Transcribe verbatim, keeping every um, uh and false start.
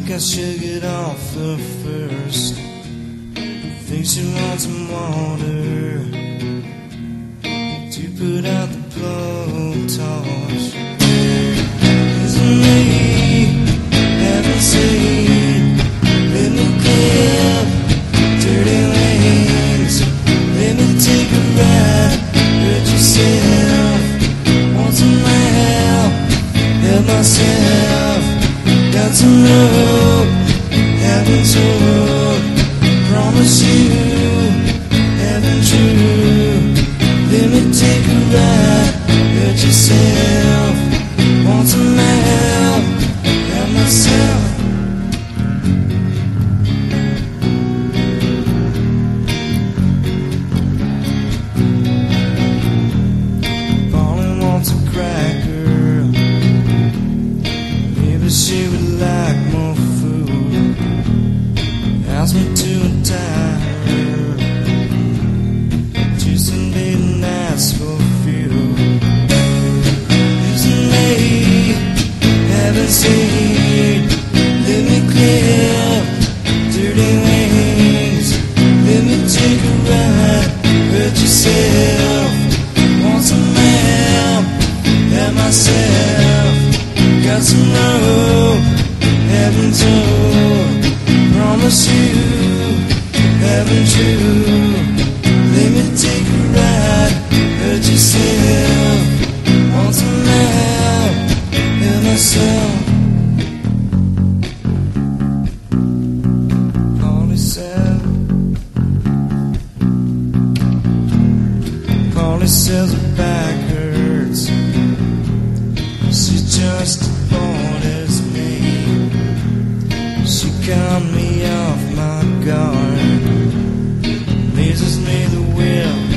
I should get off her first. Think she wants some water to put out the blowtorch. Isn't me having seen? Let me clear dirty lanes. Let me take a ride. Hurt yourself. Want some help? Help myself. Got some rope, haven't told. Promise you, haven't true. Let me take a ride. Hurt yourself. Want some help? Help myself. Pauline wants a cracker. Maybe she would like more food. Ask me to untie her. Tuesday didn't ask for fuel. Isn't me haven't seen? Let me clear dirty lanes. Let me take a ride. Hurt yourself. Want some help? Help myself. Got some rope, haven't told. Promise you, haven't true. Let me take a ride. Hurt yourself. Want some help? Help myself. Polly said. Polly says her back hurts. She's just as bored as me. She got me off my guard. Amazes me the will